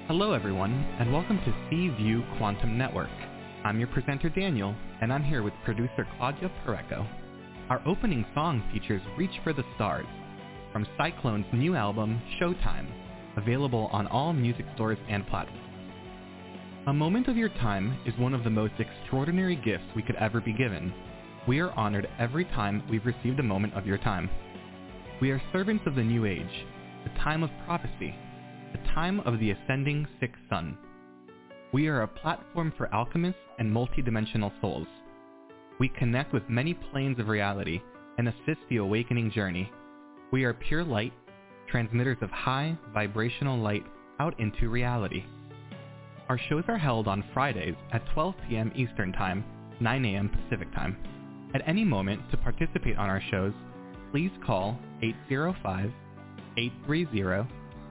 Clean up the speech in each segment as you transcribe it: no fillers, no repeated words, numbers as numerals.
Hello everyone, and welcome to C-View Quantum Network. I'm your presenter Daniel, and I'm here with producer Claudia Pareco. Our opening song features Reach for the Stars, from Cyclone's new album, Showtime, available on all music stores and platforms. A moment of your time is one of the most extraordinary gifts we could ever be given. We are honored every time we've received a moment of your time. We are servants of the new age, the time of prophecy, the time of the ascending sixth sun. We are a platform for alchemists and multidimensional souls. We connect with many planes of reality and assist the awakening journey. We are pure light, transmitters of high vibrational light out into reality. Our shows are held on Fridays at 12 p.m. Eastern Time, 9 a.m. Pacific Time. At any moment to participate on our shows, please call 805-830-8344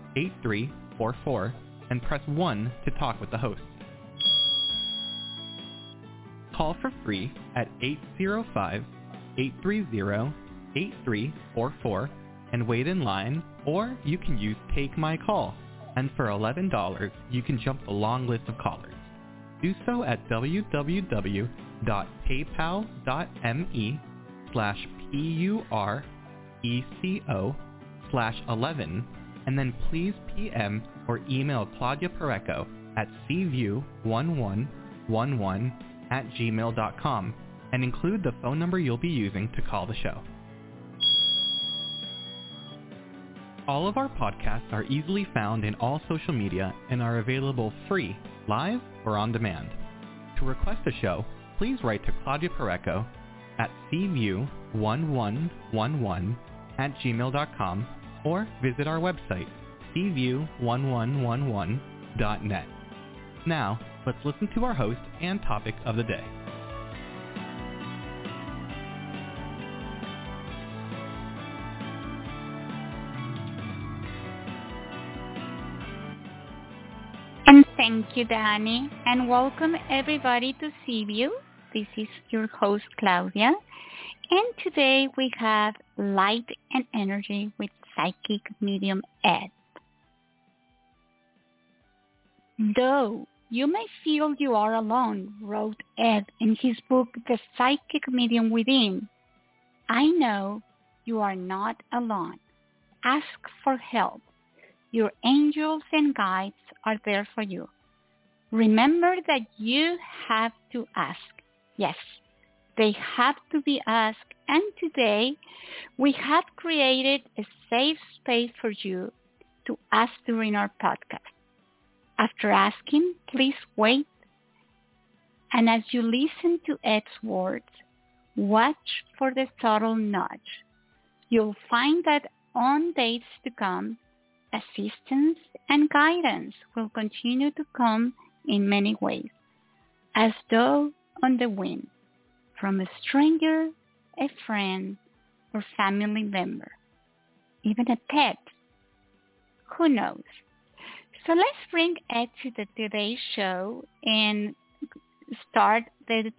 and press 1 to talk with the host. Call for free at 805-830-8344 and wait in line, or you can use Take My Call, and for $11 you can jump the long list of callers. Do so at www.paypal.me/PURECO/11, and then please PM or email Claudia Pareco at cview1111@gmail.com and include the phone number you'll be using to call the show. All of our podcasts are easily found in all social media and are available free, live, or on demand. To request a show, please write to Claudia Pareco at cview1111@gmail.com or visit our website, cview1111.net. Now, let's listen to our host and topic of the day. And thank you, Danny, and welcome everybody to C-View. This is your host, Claudia, and today we have Light and Energy with Psychic Medium Ed. Though you may feel you are alone, wrote Ed in his book, The Psychic Medium Within, I know you are not alone. Ask for help. Your angels and guides are there for you. Remember that you have to ask. Yes, they have to be asked, and today we have created a safe space for you to ask during our podcast. After asking, please wait, and as you listen to Ed's words, watch for the subtle nudge. You'll find that on days to come, assistance and guidance will continue to come in many ways, as though on the wind, from a stranger, a friend, or family member, even a pet. Who knows? So let's bring Ed to today's show and start the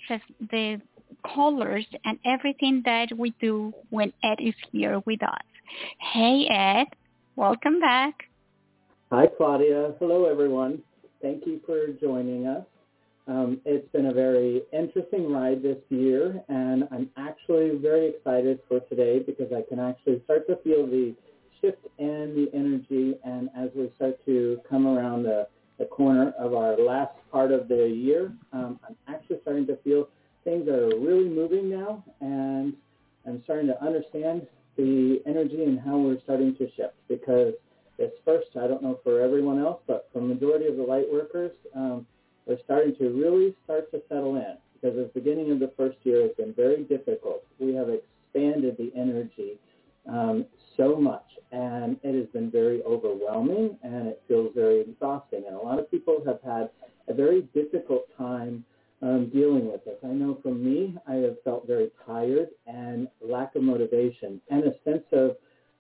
callers and everything that we do when Ed is here with us. Hey, Ed. Welcome back. Hi, Claudia. Hello, everyone. Thank you for joining us. It's been a very interesting ride this year, and I'm actually very excited for today because I can actually start to feel the shift in the energy, and as we start to come around the corner of our last part of the year, I'm actually starting to feel things are really moving now, and I'm starting to understand the energy and how we're starting to shift, because this first, I don't know for everyone else, but for the majority of the light workers, we're starting to really start to settle in, because the beginning of the first year has been very difficult. We have expanded the energy so much, and it has been very overwhelming, and it feels very exhausting, and a lot of people have had a very difficult time dealing with this. I know for me, I have felt very tired and lack of motivation and a sense of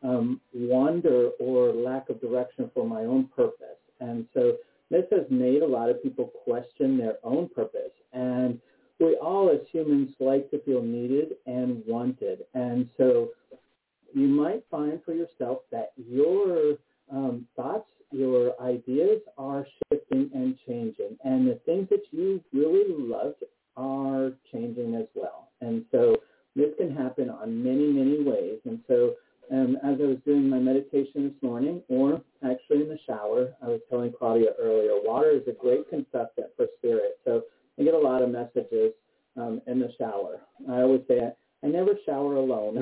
wonder or lack of direction for my own purpose. And so this has made a lot of people question their own purpose. And we all as humans like to feel needed and wanted. And so you might find for yourself that your thoughts your ideas are shifting and changing, and the things that you really loved are changing as well. And so this can happen on many, many ways. And so as I was doing my meditation this morning, or actually in the shower, I was telling Claudia earlier, water is a great consultant for spirit. So I get a lot of messages in the shower. I always say I never shower alone.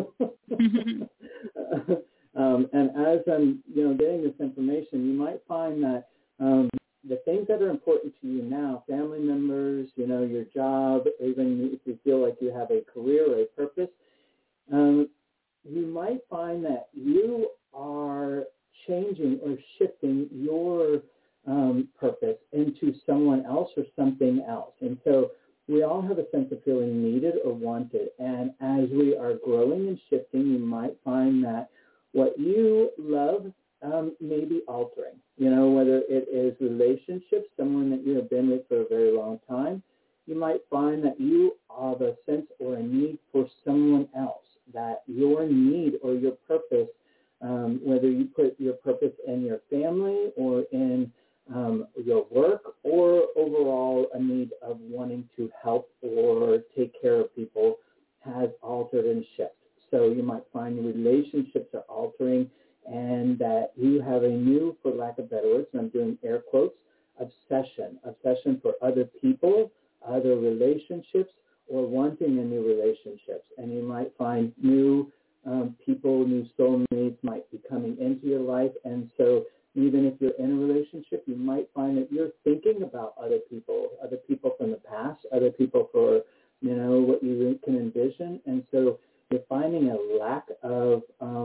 And as I'm, getting this information, you might find that the things that are important to you now, family members, your job, even if you feel like you have a career or a purpose, you might find that you are changing or shifting your purpose into someone else or something else. And so we all have a sense of feeling needed or wanted. And as we are growing and shifting, you might find that what you love may be altering, whether it is relationships, someone that you have been with for a very long time. You might find that you have a sense or a need for someone else, that your need or your purpose, whether you put your purpose in your family or in your work, or overall a need of wanting to help or take care of people, has altered and shifted. So you might find relationships are altering, and that you have a new, for lack of better words, and I'm doing air quotes, obsession for other people, other relationships, or wanting a new relationships. And you might find new people, new soulmates might be coming into your life. And so even if you're in a relationship, you might find that you're thinking about other people from the past, other people for, what you can envision. And so you're finding a lack of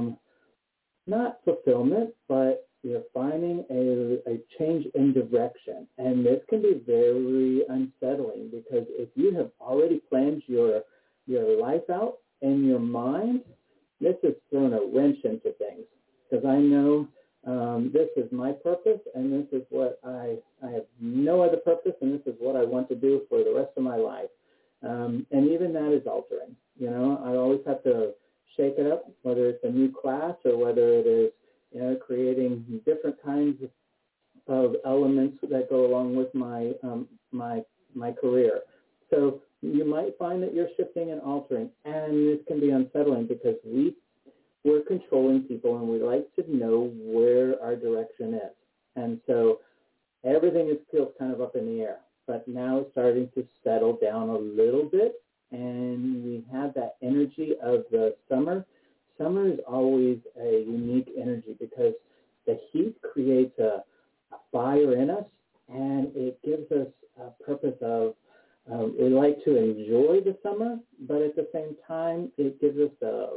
not fulfillment, but you're finding a change in direction. And this can be very unsettling, because if you have already planned your life out in your mind, this has thrown a wrench into things. Because I know this is my purpose, and this is what I have no other purpose, and this is what I want to do for the rest of my life. And even that is altering. I always have to shake it up, whether it's a new class or whether it is, creating different kinds of elements that go along with my my career. So you might find that you're shifting and altering, and this can be unsettling, because we're controlling people, and we like to know where our direction is. And so everything feels kind of up in the air, but now it's starting to settle down a little bit. And we have that energy of the summer. Summer is always a unique energy, because the heat creates a fire in us, and it gives us a purpose of, we like to enjoy the summer, but at the same time, it gives us a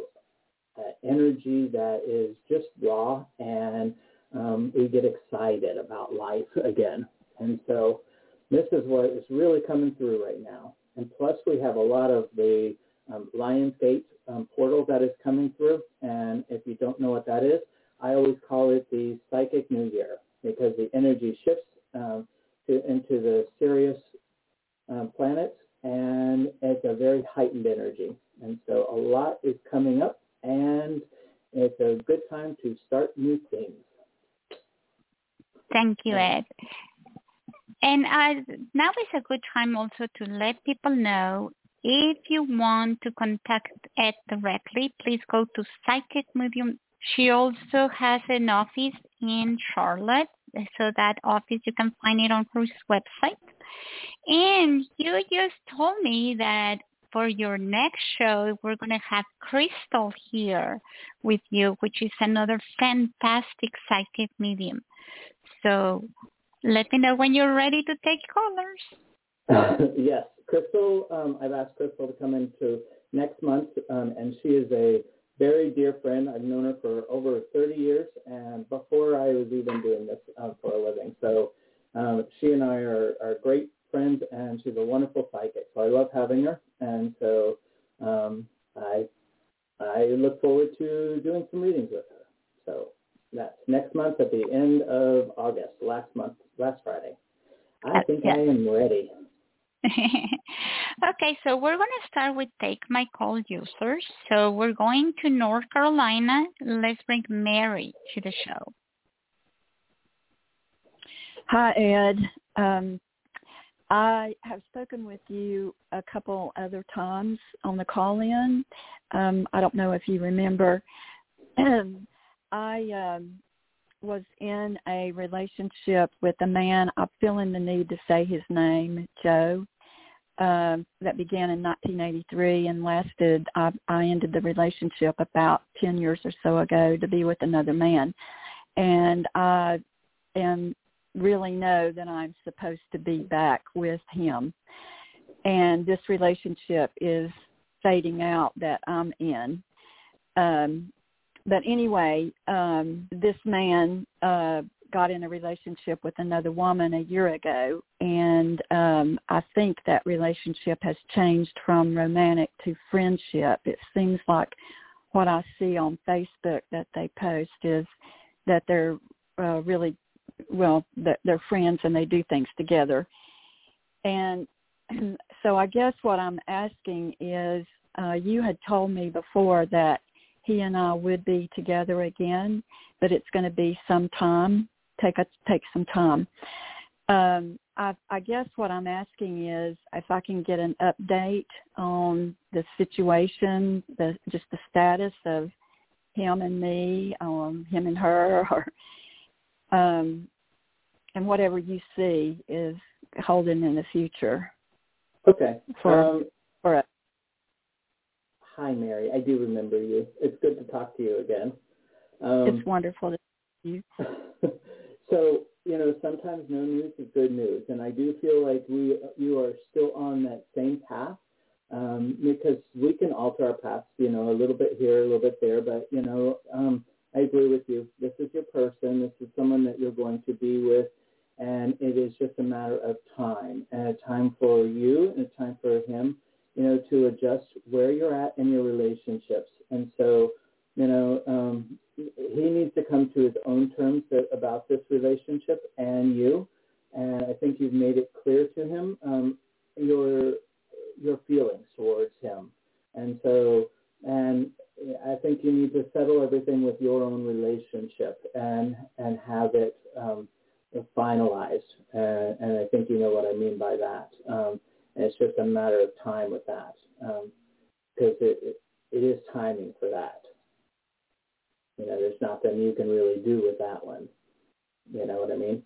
energy that is just raw, and we get excited about life again. And so this is what is really coming through right now. And plus, we have a lot of the Lionsgate portal that is coming through. And if you don't know what that is, I always call it the Psychic New Year, because the energy shifts into the Sirius planets, and it's a very heightened energy. And so a lot is coming up, and it's a good time to start new things. Thank you, Ed. And now is a good time also to let people know, if you want to contact Ed directly, please go to Psychic Medium. She also has an office in Charlotte, so that office, you can find it on her website. And you just told me that for your next show, we're going to have Crystal here with you, which is another fantastic psychic medium. So let me know when you're ready to take callers. Yes, Crystal, I've asked Crystal to come into next month, and she is a very dear friend. I've known her for over 30 years, and before I was even doing this for a living. So she and I are great friends, and she's a wonderful psychic. So I love having her, and so I look forward to doing some readings with her. So that's next month at the end of August, last Friday. I think I am ready. Okay, so we're going to start with Take My Call users. So we're going to North Carolina. Let's bring Mary to the show. Hi, Ed. I have spoken with you a couple other times on the call-in. I don't know if you remember. I was in a relationship with a man, I'm feeling the need to say his name, Joe, that began in 1983 and lasted, I ended the relationship about 10 years or so ago to be with another man. And I really know that I'm supposed to be back with him. And this relationship is fading out that I'm in. But anyway, this man got in a relationship with another woman a year ago, and I think that relationship has changed from romantic to friendship. It seems like what I see on Facebook that they post is that they're really, well, they're friends and they do things together. And so I guess what I'm asking is, you had told me before that he and I would be together again, but it's going to be some time, take some time. I guess what I'm asking is if I can get an update on the situation, just the status of him and me, him and her, or, and whatever you see is holding in the future. Okay. For us. Hi, Mary. I do remember you. It's good to talk to you again. It's wonderful to see you. So, sometimes no news is good news, and I do feel like you are still on that same path, because we can alter our paths, a little bit here, a little bit there, but, I agree with you. This is your person. This is someone that you're going to be with, and it is just a matter of time, and a time for you and a time for him, to adjust where you're at in your relationships. And so, he needs to come to his own terms about this relationship and you. And I think you've made it clear to him your feelings towards him. And so, and I think you need to settle everything with your own relationship and have it finalized. And I think you know what I mean by that. And it's just a matter of time with that, because it is timing for that. There's nothing you can really do with that one. You know what I mean?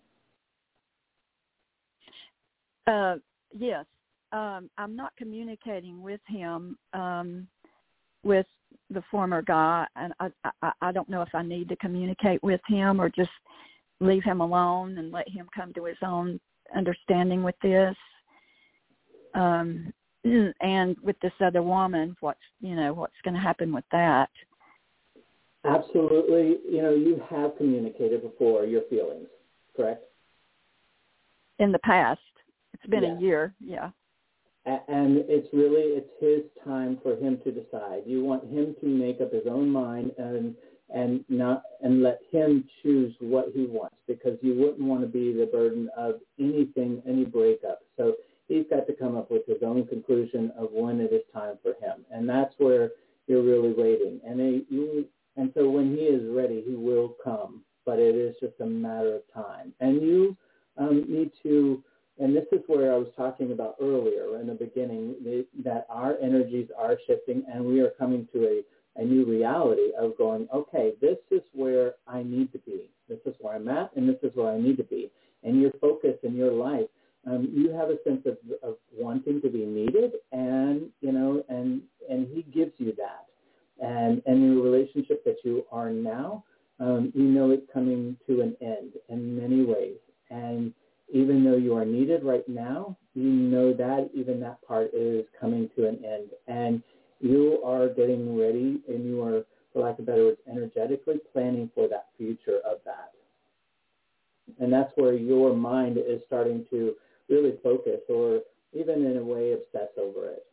Yes. I'm not communicating with him, with the former guy, and I don't know if I need to communicate with him or just leave him alone and let him come to his own understanding with this. And with this other woman, what's going to happen with that? Absolutely. You have communicated before your feelings, correct? In the past. It's been a year, yeah. And it's his time for him to decide. You want him to make up his own mind and let him choose what he wants, because you wouldn't want to be the burden of any breakup. So he's got to come up with his own conclusion of when it is time for him. And that's where you're really waiting. And so when he is ready, he will come, but it is just a matter of time. And you need to, and this is where I was talking about earlier in the beginning, that our energies are shifting and we are coming to a new reality of going, okay, this is where I need to be. This is where I'm at, and this is where I need to be. And your focus in your life, you have a sense of wanting to be needed, and he gives you that. And the relationship that you are now, it's coming to an end in many ways. And even though you are needed right now, that even that part is coming to an end. And you are getting ready, and you are, for lack of better words, energetically planning for that future of that. And that's where your mind is starting to really focus, or even in a way obsess over it.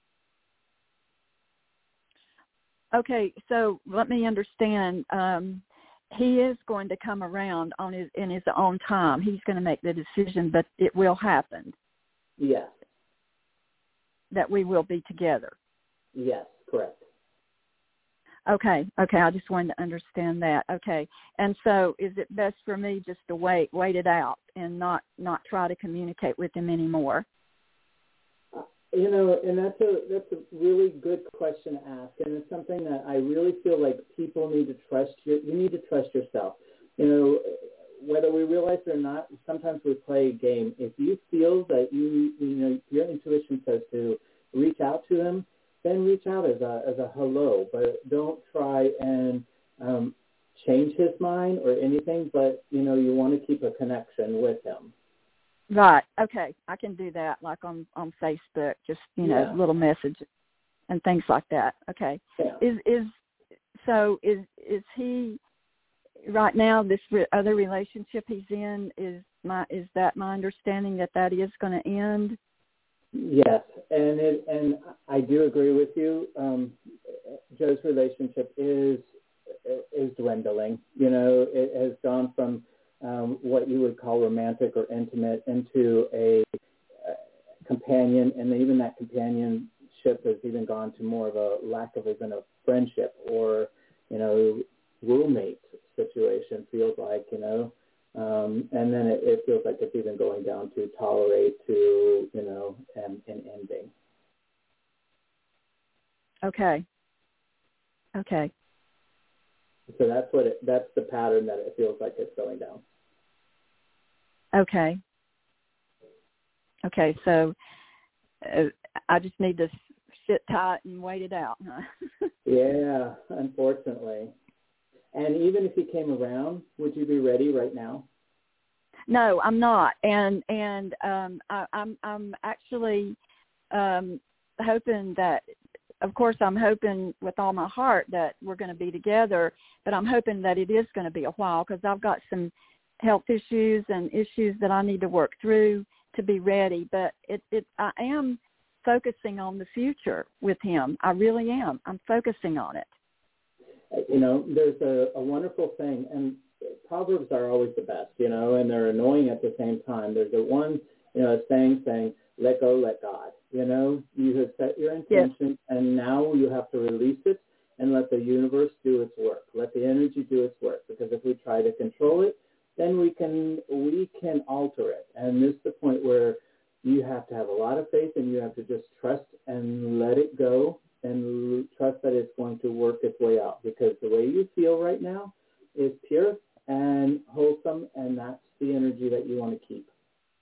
Okay, so let me understand. He is going to come around in his own time. He's going to make the decision, but it will happen. Yes. That we will be together. Yes, correct. Okay. I just wanted to understand that. Okay. And so is it best for me just to wait it out and not try to communicate with him anymore? And that's a really good question to ask, and it's something that I really feel like people need to trust. You need to trust yourself. Whether we realize it or not, sometimes we play a game. If you feel that your intuition says to reach out to him, then reach out as a hello, but don't try and change his mind or anything. But you want to keep a connection with him. Right. Okay. I can do that, like on Facebook, just little messages and things like that. Okay. Yeah. Is he right now? This other relationship he's in is that my understanding that is going to end? Yes, and I do agree with you. Joe's relationship is dwindling. It has gone from what you would call romantic or intimate into a companion, and even that companionship has even gone to more of a lack of even a friendship or roommate situation. Feels like and then it feels like it's even going down to tolerate to and ending. Okay. So that's the pattern that it feels like it's going down. Okay. So I just need to sit tight and wait it out, huh? Yeah, unfortunately. And even if he came around, would you be ready right now? No, I'm not. And I'm actually hoping that. Of course, I'm hoping with all my heart that we're going to be together, but I'm hoping that it is going to be a while because I've got some health issues and issues that I need to work through to be ready. But I am focusing on the future with him. I really am. I'm focusing on it. There's a wonderful thing, and Proverbs are always the best, and they're annoying at the same time. There's one, saying, let go, let God. You have set your intention, yes. And now you have to release it and let the universe do its work. Let the energy do its work, because if we try to control it, then we can alter it. And this is the point where you have to have a lot of faith, and you have to just trust and let it go and trust that it's going to work its way out, because the way you feel right now is pure and wholesome, and that's the energy that you want to keep.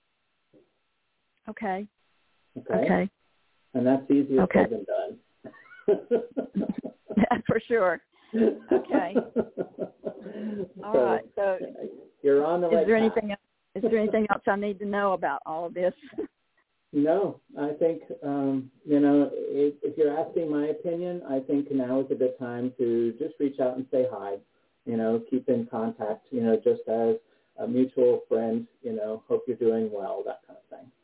Okay. And that's easier said than done. Yeah, for sure. Okay. All right. So you're on the right path. Is there anything else I need to know about all of this? No, I think, if you're asking my opinion, I think now is a good time to just reach out and say hi, keep in contact, just as a mutual friend, hope you're doing well, that kind of thing.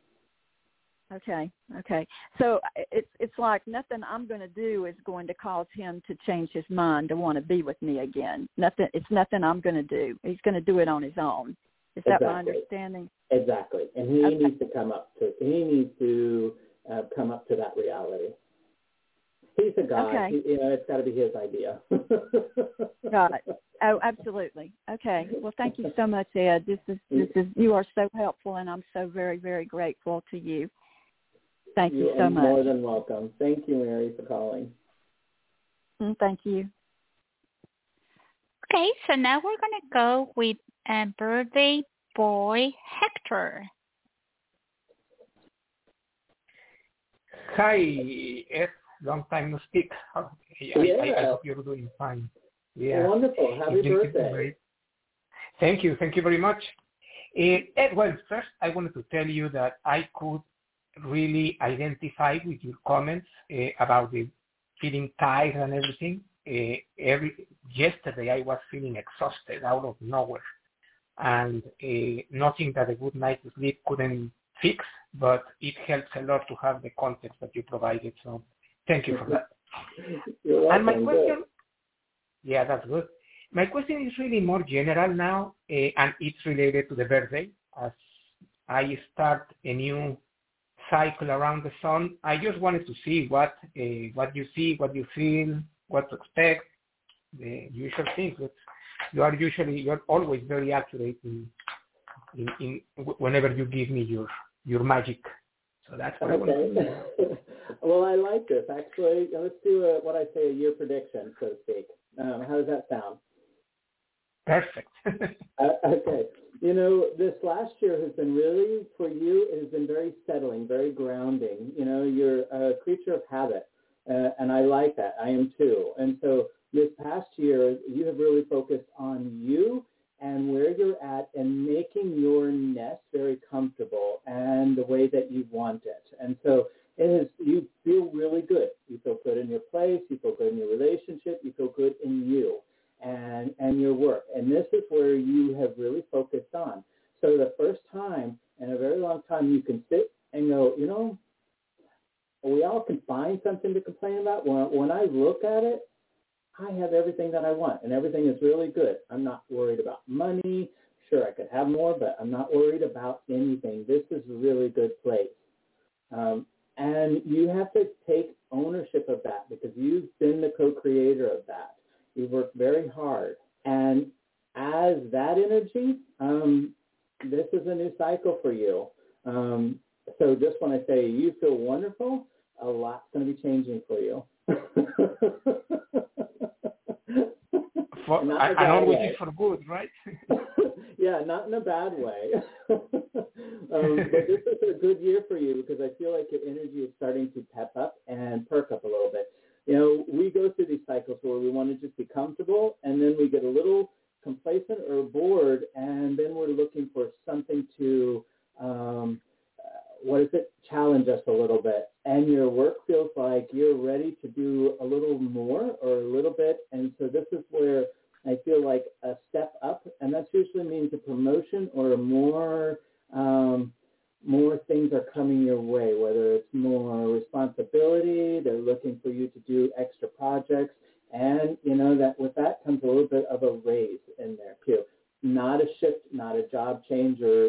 Okay. So it's like nothing I'm going to do is going to cause him to change his mind to want to be with me again. It's nothing I'm going to do. He's going to do it on his own. Is that my understanding? Exactly. And he needs to come up to that reality. He's a guy. Okay. It's got to be his idea. Got it. Oh, absolutely. Okay. Well, thank you so much, Ed. This is you are so helpful, and I'm so very, very grateful to you. Thank you so much. More than welcome. Thank you, Mary, for calling. Thank you. Okay, so now we're going to go with birthday boy Hector. Hi, Ed. Long time no speak. I hope you're doing fine. Yeah. Wonderful. Happy birthday. Thank you very much. Ed, well, first I wanted to tell you that I could really identify with your comments about the feeling tired and everything. Yesterday I was feeling exhausted out of nowhere, and nothing that a good night's sleep couldn't fix, but it helps a lot to have the context that you provided. So thank you for that. You're welcome. And my question, yeah, that's good. My question is really more general now, and it's related to the birthday. As I start a new cycle around the sun, I just wanted to see what you see, what you feel, what to expect, the usual things, but you're always very accurate in whenever you give me your magic. So that's what I want to do. Well, I like this. Actually, let's do what I say, a year prediction, so to speak. How does that sound? Perfect. Okay. You know, this last year has been really, for you, it has been very settling, very grounding. You know, you're a creature of habit, and I like that. I am too. And so this past year, you have really focused on you and where you're at and making your nest very comfortable and the way that you want it. And so you feel really good. You feel good in your place. You feel good in your relationship. You feel good in you and your work. And this is where you have really focused on. So the first time in a very long time, you can sit and go, you know, we all can find something to complain about. When I look at it, I have everything that I want, and everything is really good. I'm not worried about money. Sure, I could have more, but I'm not worried about anything. This is a really good place. And you have to take ownership of that because you've been the co-creator of that. You've worked very hard. And as that energy, this is a new cycle for you. So just when I say you feel wonderful, a lot's going to be changing for you. And always is for good, right? Yeah, not in a bad way. But this is a good year for you because I feel like your energy is starting to pep up and perk up a little bit. You know, we go through these cycles where we want to just be comfortable, and then we get a little complacent or bored, and then we're looking for something to, challenge us a little bit. And your work feels like you're ready to do a little more or a little bit. And so this is where I feel like a step up, and that usually means a promotion or more things are coming your way, whether it's more responsibility, they're looking for you to do extra projects, and you know that with that comes a little bit of a raise in there too. Not a shift, not a job change or,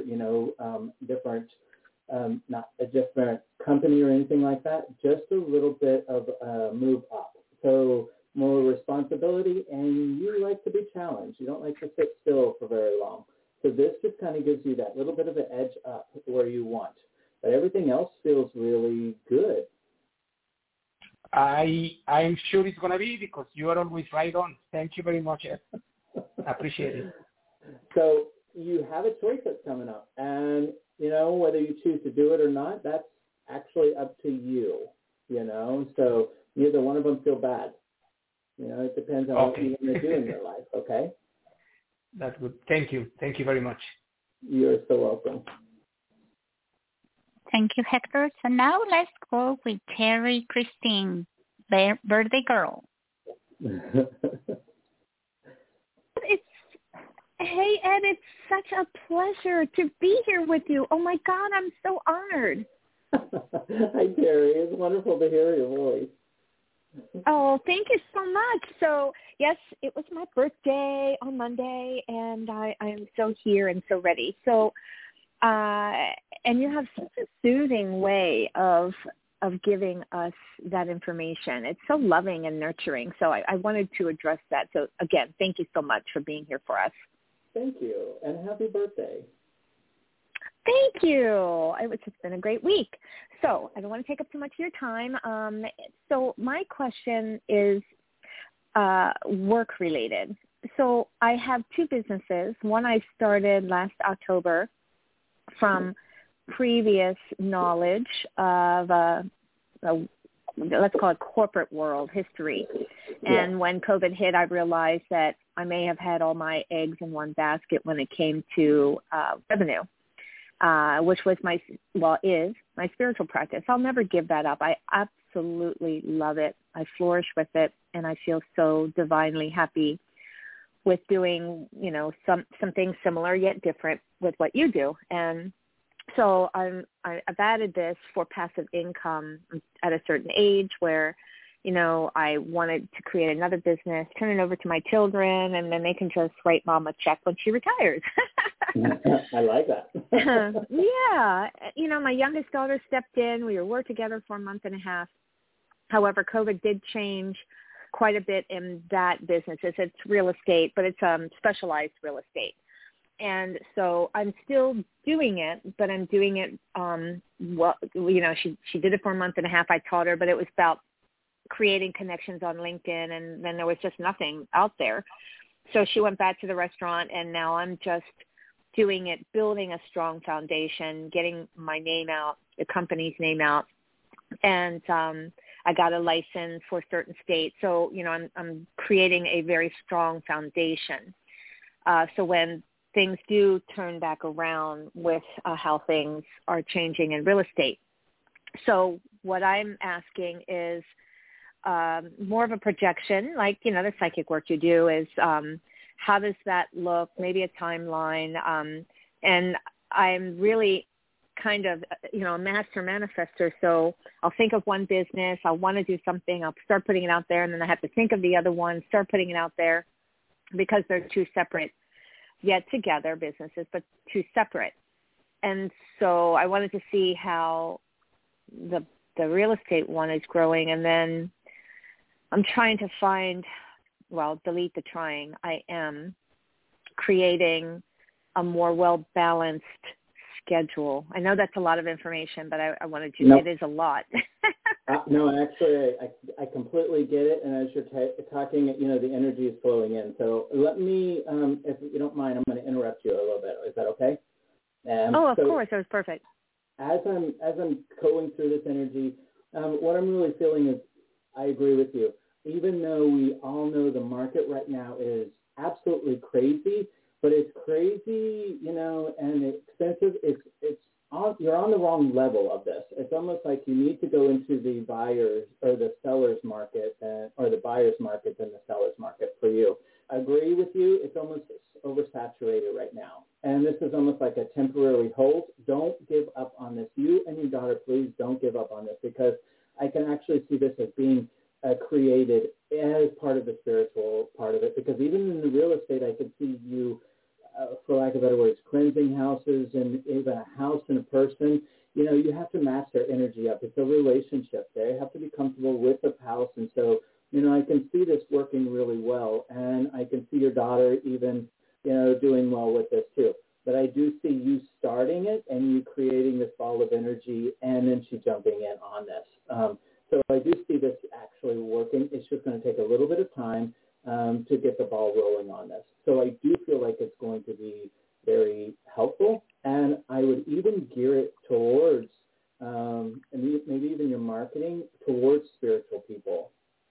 not a different company or anything like that, just a little bit of a move up. So more responsibility, and you like to be challenged. You don't like to sit still for very long. So this just kind of gives you that little bit of an edge up where you want. But everything else feels really good. I'm sure it's going to be because you are always right on. Thank you very much, Ed. I appreciate it. So you have a choice that's coming up. And, whether you choose to do it or not, that's actually up to you, So neither one of them feel bad. It depends on what you want to do in your life, okay? That's good. Thank you. Thank you very much. You're so welcome. Thank you, Hector. So now let's go with Terry Christine, birthday girl. Hey, Ed, it's such a pleasure to be here with you. Oh, my God, I'm so honored. Hi, Terry. It's wonderful to hear your voice. Oh, thank you so much. So, yes, it was my birthday on Monday, and I'm so here and so ready. So, and you have such a soothing way of giving us that information. It's so loving and nurturing. So I wanted to address that. So, again, thank you so much for being here for us. Thank you, and happy birthday. Thank you. It's been a great week. So I don't want to take up too much of your time. So my question is work-related. So I have two businesses. One I started last October from previous knowledge of let's call it corporate world history. And when COVID hit, I realized that I may have had all my eggs in one basket when it came to revenue. Which was is my spiritual practice. I'll never give that up. I absolutely love it. I flourish with it, and I feel so divinely happy with doing, some things similar yet different with what you do. And so I've added this for passive income at a certain age where, I wanted to create another business, turn it over to my children, and then they can just write Mom a check when she retires. I like that. Yeah. My youngest daughter stepped in. We worked together for a month and a half. However, COVID did change quite a bit in that business. It's real estate, but it's specialized real estate. And so I'm still doing it, but I'm doing it, she did it for a month and a half. I taught her, but it was about creating connections on LinkedIn, and then there was just nothing out there. So she went back to the restaurant, and now I'm just doing it, building a strong foundation, getting my name out, the company's name out. And I got a license for certain states. So, I'm creating a very strong foundation. So when things do turn back around with how things are changing in real estate. So what I'm asking is more of a projection, like, the psychic work you do is how does that look, maybe a timeline. And I'm really kind of, a master manifester. So I'll think of one business, I'll want to do something, I'll start putting it out there, and then I have to think of the other one, start putting it out there, because they're two separate, yet together businesses, but two separate. And so I wanted to see how the real estate one is growing. And then I'm trying to delete the trying. I am creating a more well-balanced schedule. I know that's a lot of information, but I wanted to, it is a lot. No, actually, I completely get it. And as you're talking, the energy is flowing in. So let me, if you don't mind, I'm going to interrupt you a little bit. Is that okay? Of course. That was perfect. As I'm going through this energy, what I'm really feeling is I agree with you. Even though we all know the market right now is absolutely crazy, but it's crazy, and expensive. You're on the wrong level of this. It's almost like you need to go into the buyers or the sellers market, or the buyers market than the sellers market for you. I agree with you. It's almost oversaturated right now. And this is almost like a temporary hold. Don't give up on this. You and your daughter, please don't give up on this, because I can actually see this as being created as part of the spiritual part of it, because even in the real estate, I could see you, for lack of better words, cleansing houses, and even a house and a person. You have to match their energy up. It's a relationship. They have to be comfortable with the house. And so, I can see this working really well. And I can see your daughter even, doing well with this too. But I do see you starting it and you creating this ball of energy, and then she jumping in on this. So I do see this actually working. It's just going to take a little bit of time to get the ball rolling on this. So I do feel like it's going to be very helpful, and I would even gear it towards, and maybe even your marketing, towards spiritual people.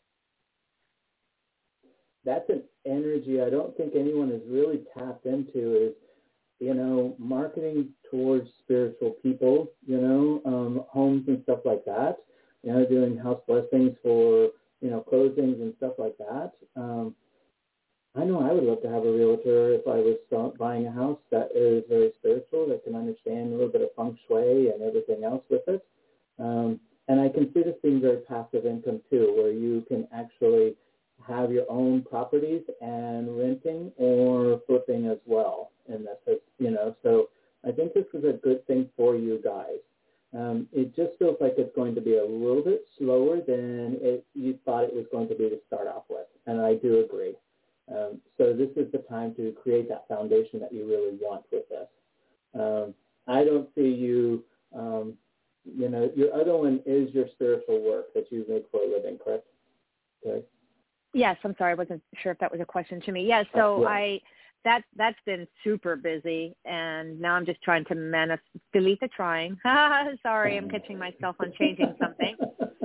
That's an energy I don't think anyone has really tapped into, is, marketing towards spiritual people, homes and stuff like that, doing house blessings for, closings and stuff like that. I know I would love to have a realtor if I was buying a house that is very spiritual, that can understand a little bit of feng shui and everything else with it. And I can see this being very passive income too, where you can actually have your own properties and renting or flipping as well. And that's, so I think this is a good thing for you guys. It just feels like it's going to be a little bit slower than you thought it was going to be to start off with, and I do agree. So this is the time to create that foundation that you really want with this. I don't see you, your other one is your spiritual work that you make for a living, correct? Okay. Yes, I'm sorry. I wasn't sure if that was a question to me. Yeah, so that's been super busy, and now I'm just trying to delete the trying. Sorry, I'm catching myself on changing something.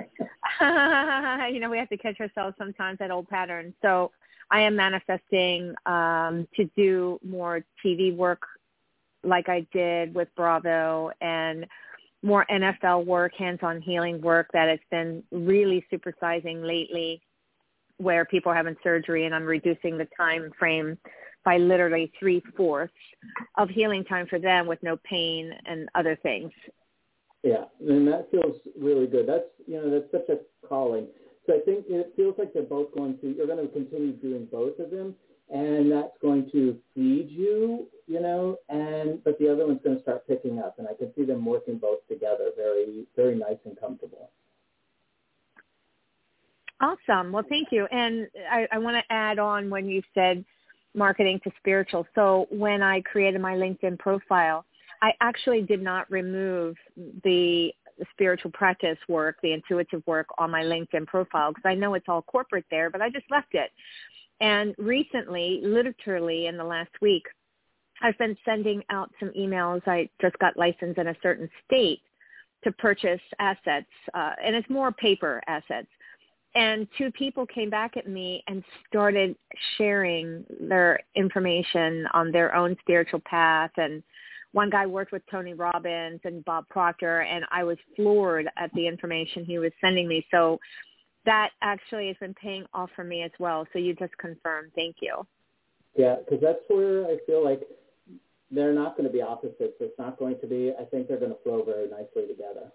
We have to catch ourselves sometimes at old patterns. So I am manifesting to do more TV work like I did with Bravo, and more NFL work, hands-on healing work that has been really supersizing lately, where people are having surgery, and I'm reducing the time frame by literally 3/4 of healing time for them with no pain and other things. Yeah, and that feels really good. That's such a calling. So I think it feels like you're going to continue doing both of them, and that's going to feed you, but the other one's going to start picking up, and I can see them working both together very, very nice and comfortable. Awesome. Well, thank you. And I want to add on when you said marketing to spiritual. So when I created my LinkedIn profile, I actually did not remove the spiritual practice work, the intuitive work on my LinkedIn profile, because I know it's all corporate there, but I just left it. And recently, literally in the last week, I've been sending out some emails. I just got licensed in a certain state to purchase assets, and it's more paper assets. And 2 people came back at me and started sharing their information on their own spiritual path. And one guy worked with Tony Robbins and Bob Proctor, and I was floored at the information he was sending me. So that actually has been paying off for me as well. So you just confirmed. Thank you. Yeah, because that's where I feel like they're not going to be opposites. It's not going to be, I think they're going to flow very nicely together.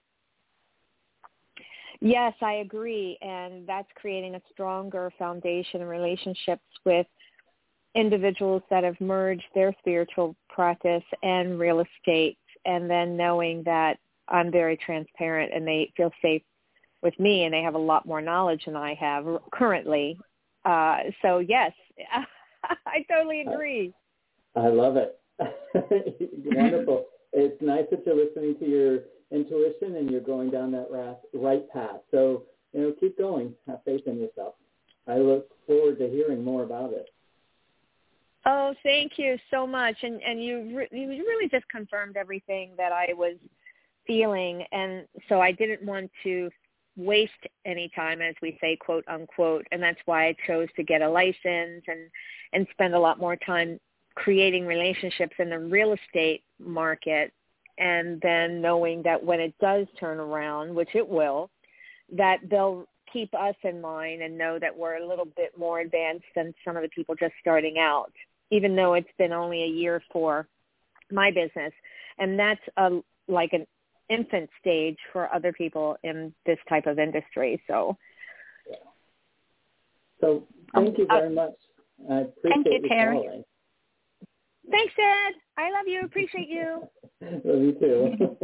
Yes, I agree. And that's creating a stronger foundation in relationships with individuals that have merged their spiritual practice and real estate, and then knowing that I'm very transparent and they feel safe with me and they have a lot more knowledge than I have currently. So yes, I totally agree. I love it. Wonderful. It's nice that you're listening to your intuition and you're going down that right path. So, keep going. Have faith in yourself. I look forward to hearing more about it. Oh, thank you so much. And you really just confirmed everything that I was feeling. And so I didn't want to waste any time, as we say, quote unquote. And that's why I chose to get a license and spend a lot more time creating relationships in the real estate market. And then knowing that when it does turn around, which it will, that they'll keep us in mind and know that we're a little bit more advanced than some of the people just starting out, even though it's been only a year for my business. And that's like an infant stage for other people in this type of industry. So, yeah. So thank you very much. I appreciate you calling. Thanks, Ed. I love you. Appreciate you. Love you too.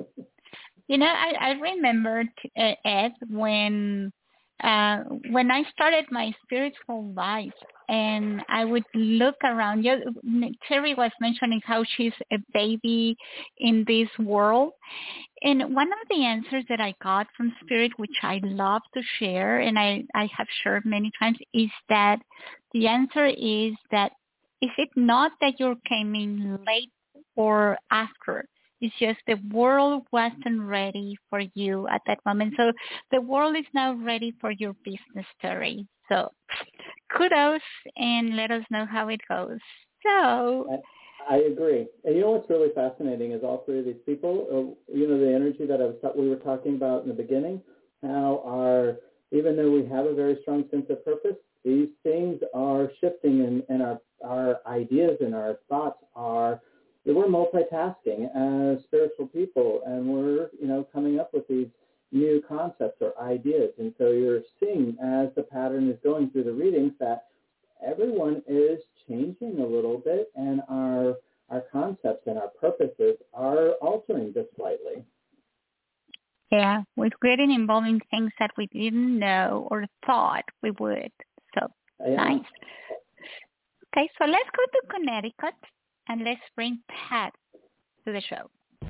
I remember, Ed, when I started my spiritual life and I would look around. Terry was mentioning how she's a baby in this world. And one of the answers that I got from Spirit, which I love to share, and I have shared many times, is that the answer is that is it not that you came in late or after? It's just the world wasn't ready for you at that moment. So the world is now ready for your business, Terry. So kudos, and let us know how it goes. So I agree. And what's really fascinating is all 3 of these people, the energy that we were talking about in the beginning, how even though we have a very strong sense of purpose, these things are shifting and our ideas and our thoughts we're multitasking as spiritual people, and we're, coming up with these new concepts or ideas. And so you're seeing, as the pattern is going through the readings, that everyone is changing a little bit, and our concepts and our purposes are altering just slightly. Yeah, we're getting involved in things that we didn't know or thought we would. So, nice. Okay, so let's go to Connecticut, and let's bring Pat to the show.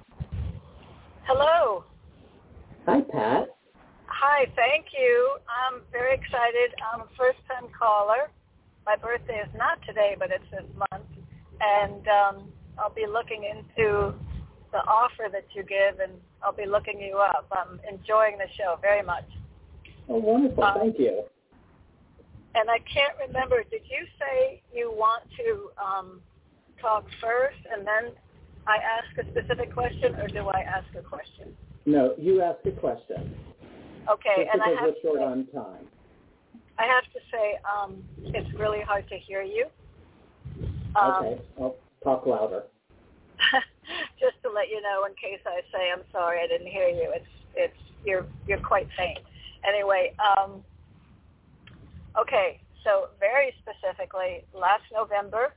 Hello. Hi, Pat. Hi, thank you. I'm very excited. I'm a first-time caller. My birthday is not today, but it's this month. And I'll be looking into the offer that you give, and I'll be looking you up. I'm enjoying the show very much. Oh, wonderful. Thank you. And I can't remember, did you say you want to talk first and then I ask a specific question, or do I ask a question? No, you ask a question. Okay. Just because we're short on time. I have to say it's really hard to hear you. Okay, I'll talk louder. Just to let you know, in case I say I'm sorry I didn't hear you, you're quite faint. Anyway, okay. So very specifically, last November,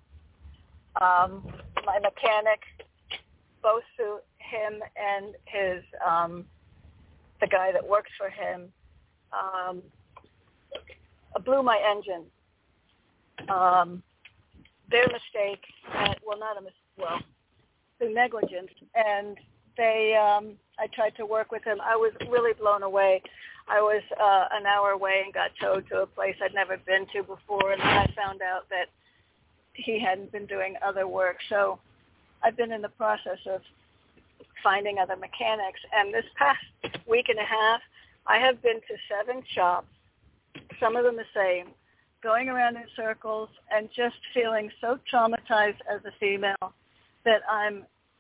my mechanic, both through him and his the guy that works for him, blew my engine. Their mistake, through negligence, and I tried to work with him. I was really blown away. I was an hour away and got towed to a place I'd never been to before, and then I found out that he hadn't been doing other work. So I've been in the process of finding other mechanics, and this past week and a half, I have been to 7 shops, some of them the same, going around in circles and just feeling so traumatized as a female that I'm,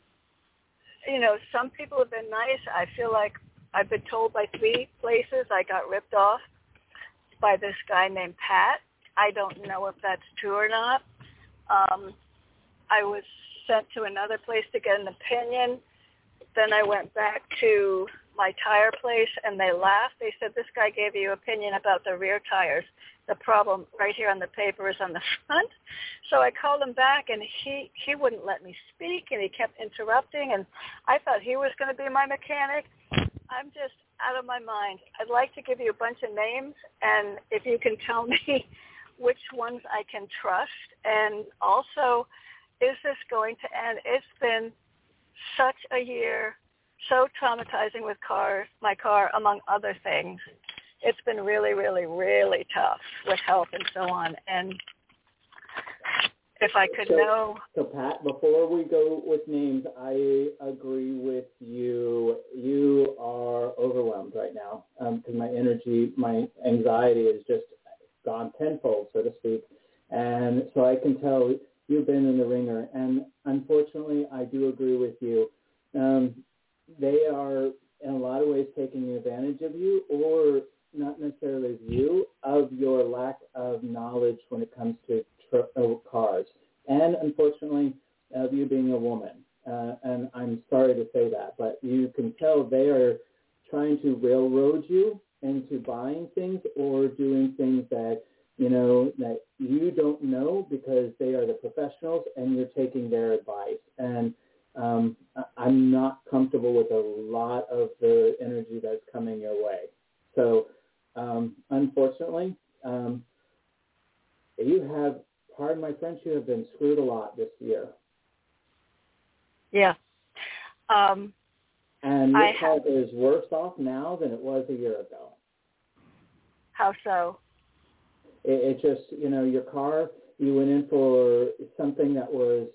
some people have been nice. I feel like I've been told by 3 places I got ripped off by this guy named Pat. I don't know if that's true or not. I was sent to another place to get an opinion. Then I went back to my tire place, and they laughed. They said, this guy gave you opinion about the rear tires. The problem right here on the paper is on the front. So I called him back, and he wouldn't let me speak, and he kept interrupting, and I thought he was going to be my mechanic. I'm just out of my mind. I'd like to give you a bunch of names, and if you can tell me which ones I can trust, and also, is this going to end? It's been such a year, so traumatizing with my car, among other things. It's been really, really, really tough with health and so on. And if I could know... So, Pat, before we go with names, I agree with you. You are overwhelmed right now because my anxiety is just gone tenfold, so to speak. And so I can tell you've been in the ringer. And unfortunately, I do agree with you. They are, in a lot of ways, taking advantage of you, or not necessarily of you, of your lack of knowledge when it comes to cars. And unfortunately, of you being a woman. And I'm sorry to say that, but you can tell they are trying to railroad you into buying things or doing things that that you don't know because they are the professionals and you're taking their advice. And I'm not comfortable with a lot of the energy that's coming your way. So unfortunately, you have, pardon my French, you have been screwed a lot this year. Yeah. And your car is worse off now than it was a year ago. How so? It just, your car, you went in for something that was,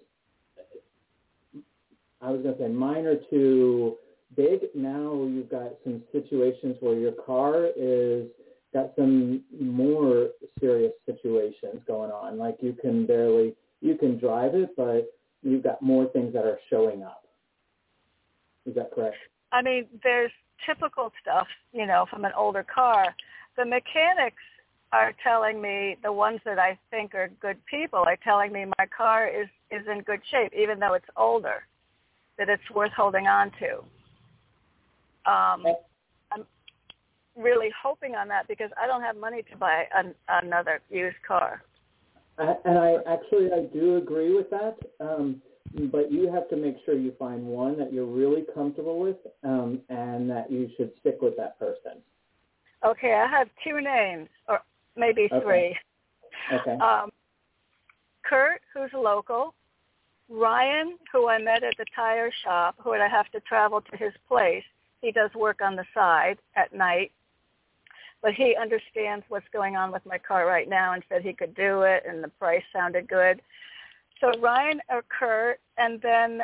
I was going to say minor to big. Now you've got some situations where your car is got some more serious situations going on. Like you can drive it, but you've got more things that are showing up. Is that correct? I mean, there's typical stuff, from an older car. The mechanics are telling me, the ones that I think are good people are telling me my car is in good shape, even though it's older, that it's worth holding on to. I'm really hoping on that because I don't have money to buy another used car. And I do agree with that, but you have to make sure you find one that you're really comfortable with and that you should stick with that person. Okay, I have 2 names, or maybe 3. Okay. Kurt, who's a local. Ryan, who I met at the tire shop, who I have to travel to his place. He does work on the side at night, but he understands what's going on with my car right now and said he could do it, and the price sounded good. So Ryan or Kurt, and then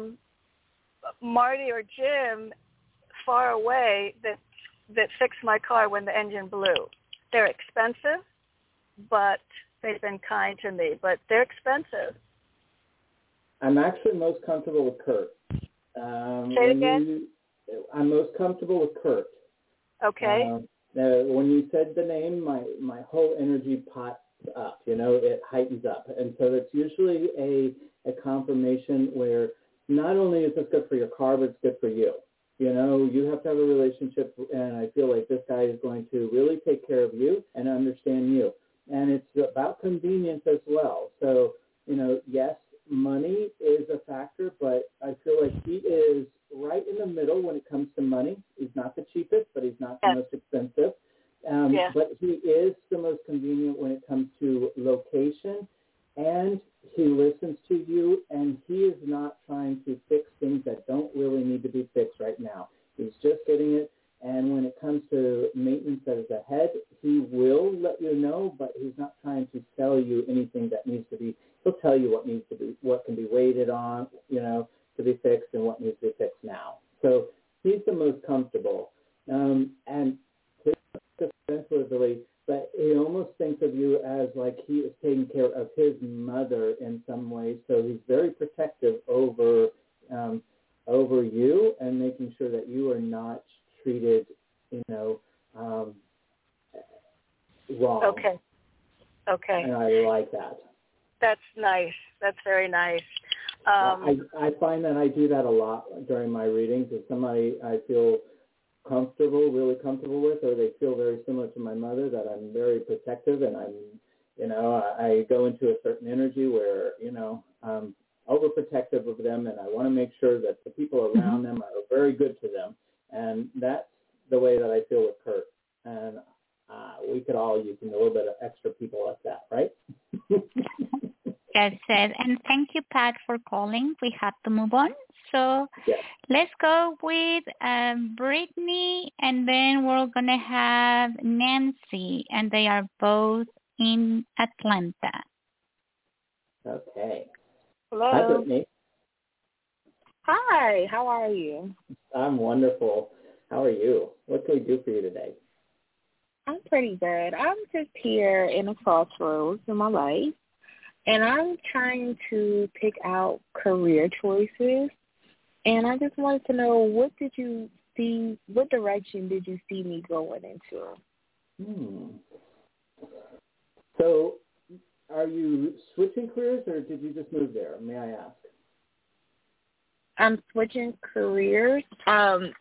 Marty or Jim, far away, that fixed my car when the engine blew. They're expensive, but they've been kind to me, but they're expensive. I'm actually most comfortable with Kurt. Say it again? I'm most comfortable with Kurt. Okay. When you said the name, my whole energy pops up, it heightens up. And so it's usually a confirmation where not only is this good for your car, but it's good for you. You have to have a relationship, and I feel like this guy is going to really take care of you and understand you. And it's about convenience as well. So, yes, money is a factor, but I feel like he is right in the middle when it comes to money. He's not the cheapest, but he's not the most expensive. But he is the most convenient when it comes to location, and he listens to you, and he is not trying to fix things that don't really need to be fixed right now. He's just getting it. And when it comes to maintenance that is ahead, he will let you know, but he's not trying to sell you anything that needs to be. He'll tell you what needs to be, what can be waited on, to be fixed, and what needs to be fixed now. So he's the most comfortable. And his defensively, but he almost thinks of you as like he is taking care of his mother in some way. So he's very protective over you and making sure that you are not treated, wrong. Okay. And I like that. That's nice. That's very nice. I find that I do that a lot during my readings. If somebody I feel really comfortable with, or they feel very similar to my mother, that I'm very protective, and I go into a certain energy where, I'm overprotective of them, and I want to make sure that the people around them are very good to them. And that's the way that I feel with Kurt. And we could all use a little bit of extra people like that, right? Yes, and thank you, Pat, for calling. We have to move on. So let's go with Brittany, and then we're going to have Nancy, and they are both in Atlanta. Okay. Hello. Hi, Brittany. Hi, how are you? I'm wonderful. How are you? What can we do for you today? I'm pretty good. I'm just here in a crossroads in my life, and I'm trying to pick out career choices. And I just wanted to know, what direction did you see me going into? So are you switching careers, or did you just move there? May I ask? I'm switching careers. The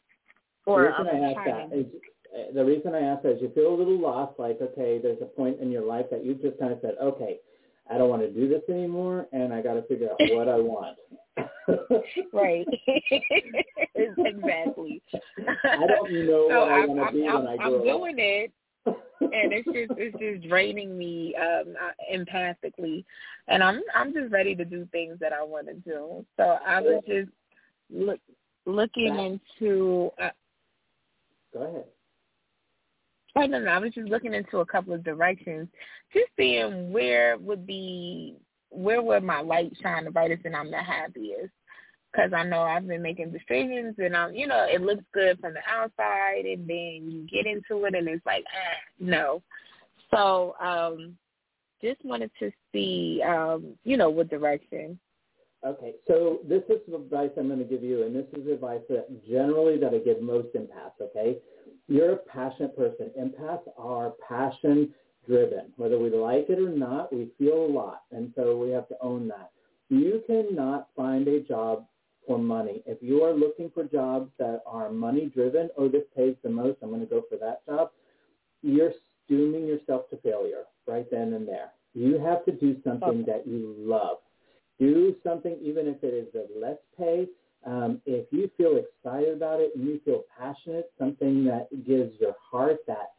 reason I ask that is you feel a little lost, like, okay, there's a point in your life that you just kind of said, okay, I don't want to do this anymore, and I got to figure out what I want. Right. Exactly. I don't know what I want to be when I grow up. I'm doing it, and it's just draining me empathically, and I'm just ready to do things that I want to do. So I was just looking into. Go ahead. I don't know. I was just looking into a couple of directions, just seeing where would my light shine the brightest and I'm the happiest. Because I know I've been making decisions, and it looks good from the outside, and then you get into it, and it's like, no. So just wanted to see, what direction. Okay, so this is advice I'm going to give you, and this is advice that I give most empaths, okay? You're a passionate person. Empaths are passion-driven. Whether we like it or not, we feel a lot, and so we have to own that. You cannot find a job for money. If you are looking for jobs that are money-driven, this pays the most, I'm going to go for that job, you're dooming yourself to failure right then and there. You have to do something that you love. Do something, even if it is less pay. If you feel excited about it and you feel passionate, something that gives your heart that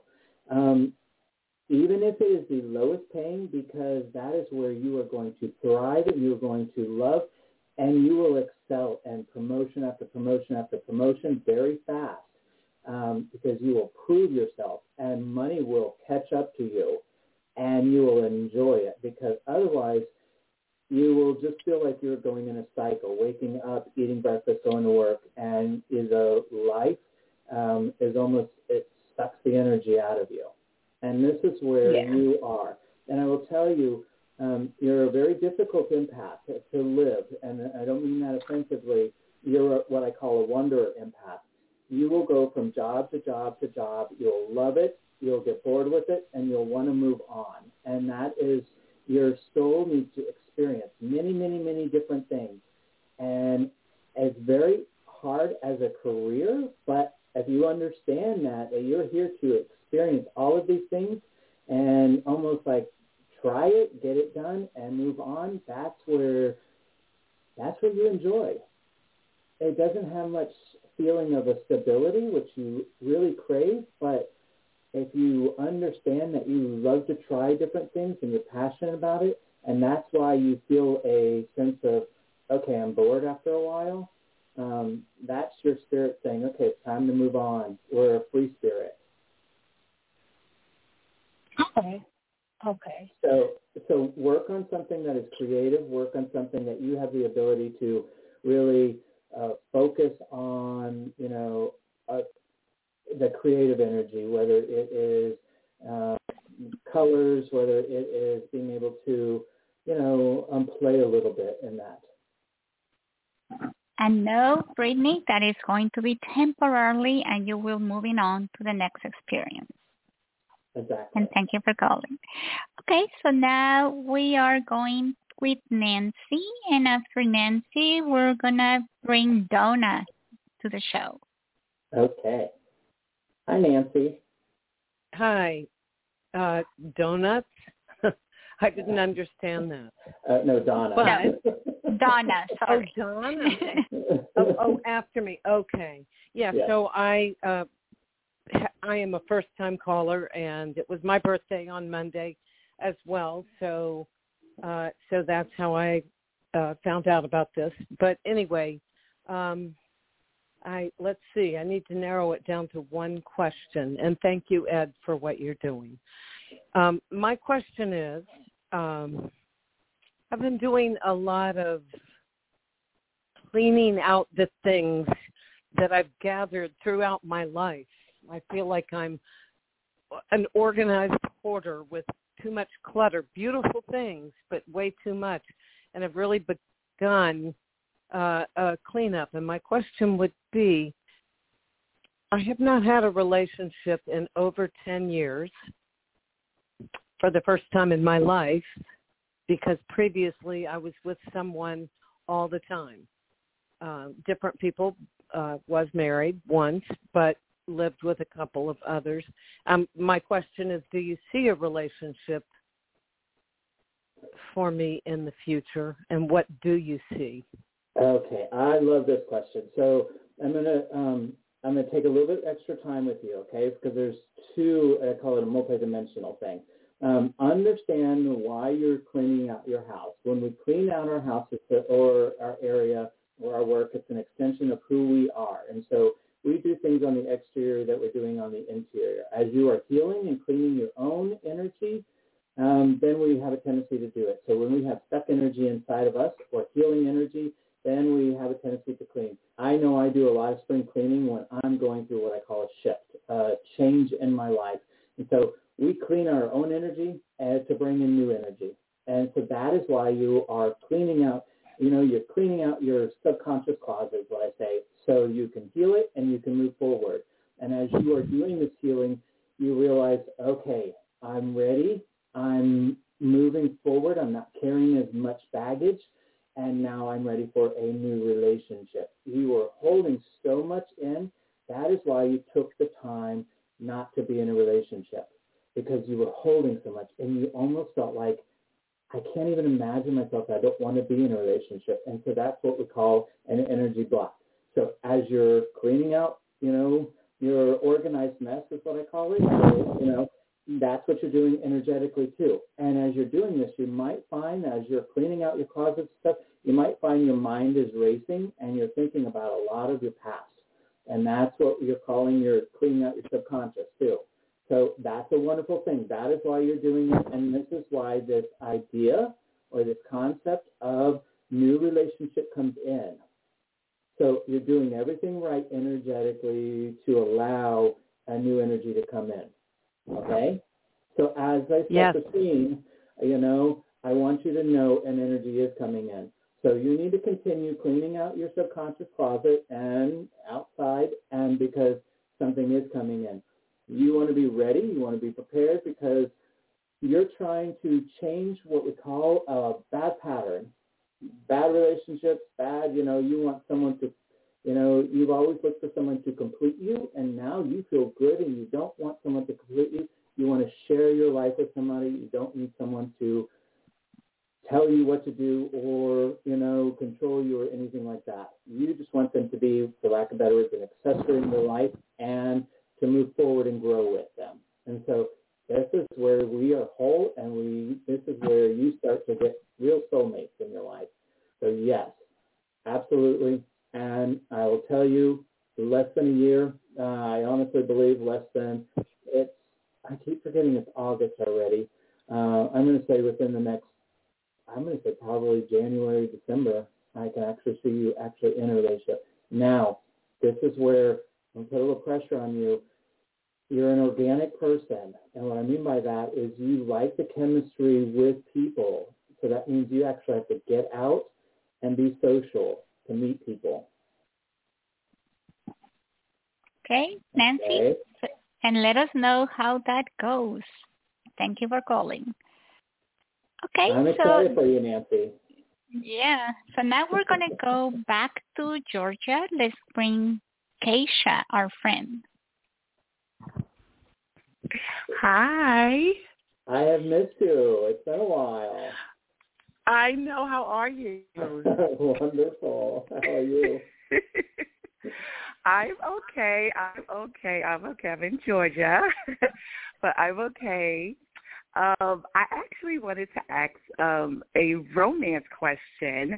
even if it is the lowest paying, because that is where you are going to thrive and you're going to love, and you will excel, and promotion after promotion after promotion very fast, because you will prove yourself, and money will catch up to you, and you will enjoy it, because otherwise you will just feel like you're going in a cycle, waking up, eating breakfast, going to work, and life is almost, it sucks the energy out of you. And this is where you are. And I will tell you, you're a very difficult empath to live, and I don't mean that offensively. You're what I call a wanderer empath. You will go from job to job to job. You'll love it, you'll get bored with it, and you'll want to move on. And that is, your soul needs to experience many, many, many different things. And it's very hard as a career, but if you understand that you're here to experience all of these things and almost like try it, get it done, and move on, that's where you enjoy. It doesn't have much feeling of a stability, which you really crave, but if you love to try different things and you're passionate about it, and that's why you feel a sense of, okay, I'm bored after a while. That's your spirit saying, okay, it's time to move on. We're a free spirit. Okay. So work on something that is creative. Work on something that you have the ability to really focus on, the creative energy, whether it is colors, whether it is being able to, play a little bit in that. And know, Brittany, that is going to be temporarily, and you will moving on to the next experience. Exactly. And thank you for calling. Okay, so now we are going with Nancy, and after Nancy, we're going to bring Donna to the show. Okay. Hi, Nancy. Hi. Donuts? I didn't understand that. No, Donna. No, Donna, sorry. Oh, Donna. oh, after me. Okay. Yeah, yes. So I am a first-time caller, and it was my birthday on Monday as well. So that's how I found out about this. But anyway, let's see. I need to narrow it down to one question. And thank you, Ed, for what you're doing. My question is, I've been doing a lot of cleaning out the things that I've gathered throughout my life. I feel like I'm an organized hoarder with too much clutter, beautiful things, but way too much. And I've really begun a cleanup. And my question would be, I have not had a relationship in over 10 years for the first time in my life, because previously I was with someone all the time. Different people, was married once, but lived with a couple of others. My question is, do you see a relationship for me in the future, and what do you see? Okay, I love this question. So I'm gonna take a little bit extra time with you, okay? Because there's two. I call it a multidimensional thing. Understand why you're cleaning out your house. When we clean out our house or our area or our work, it's an extension of who we are. And so we do things on the exterior that we're doing on the interior. As you are healing and cleaning your own energy, then we have a tendency to do it. So when we have stuck energy inside of us or healing energy, then we have a tendency to clean. I know I do a lot of spring cleaning when I'm going through what I call a shift, a change in my life. And so we clean our own energy to bring in new energy. And so that is why you are cleaning out, you're cleaning out your subconscious closet, is what I say, so you can heal it and you can move forward. And as you are doing this healing, you realize, okay, I'm ready. I'm moving forward. I'm not carrying as much baggage. And now I'm ready for a new relationship. You were holding so much in. That is why you took the time not to be in a relationship, because you were holding so much and you almost felt like, I can't even imagine myself. I don't want to be in a relationship. And so that's what we call an energy block. So as you're cleaning out, your organized mess is what I call it. So, that's what you're doing energetically too. And as you're doing this, you might find, as you're cleaning out your closet stuff, you might find your mind is racing and you're thinking about a lot of your past. And that's what you're calling your cleaning out your subconscious too. So that's a wonderful thing. That is why you're doing it. And this is why this idea or this concept of new relationship comes in. So you're doing everything right energetically to allow a new energy to come in. Okay? So as I set the scene, I want you to know an energy is coming in. So you need to continue cleaning out your subconscious closet and outside, and because something is coming in. You want to be ready. You want to be prepared, because you're trying to change what we call a bad pattern, bad relationships, bad, you want someone to, you've always looked for someone to complete you, and now you feel good and you don't want someone to complete you. You want to share your life with somebody. You don't need someone to tell you what to do or, control you or anything like that. You just want them to be, for lack of better words, an accessory in your life and to move forward and grow with them. And so this is where we are honestly believe I keep forgetting it's August already. I'm going to say within the next, probably January, December, I can actually see you actually in a relationship. Now, this is where I'm put a little pressure on you. You're an organic person, and what I mean by that is you like the chemistry with people. So that means you actually have to get out and be social to meet people. Okay, Nancy, okay. And let us know how that goes. Thank you for calling. Okay, I'm excited for you, Nancy. Yeah, so now we're going to go back to Georgia. Let's bring Keisha, our friend. Hi. I have missed you. It's been a while. I know. How are you? Wonderful. How are you? I'm okay. I'm in Georgia, but I'm okay. I actually wanted to ask a romance question.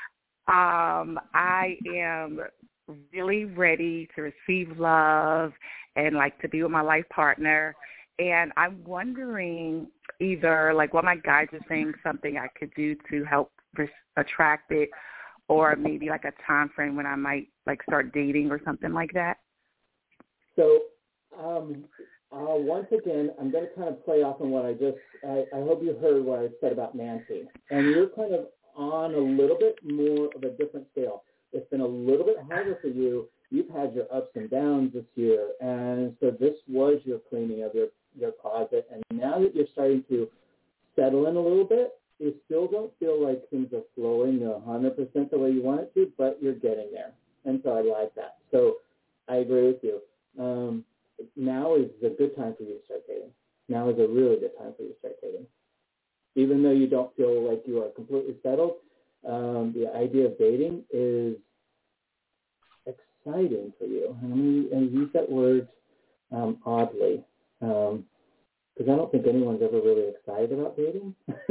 I am really ready to receive love and like to be with my life partner. And I'm wondering either like what my guides are saying, something I could do to help attract it, or maybe like a time frame when I might like start dating or something like that. So once again, I'm going to kind of play off on what I hope you heard what I said about Nancy. And you're kind of on a little bit more of a different scale. It's been a little bit harder for you. You've had your ups and downs this year. And so this was your cleaning of your closet. And now that you're starting to settle in a little bit, you still don't feel like things are flowing 100% the way you want it to, but you're getting there. And so I like that. So I agree with you. Now is a good time for you to start dating. Now is a really good time for you to start dating. Even though you don't feel like you are completely settled, the idea of dating is exciting for you. And I use that word oddly, because I don't think anyone's ever really excited about dating.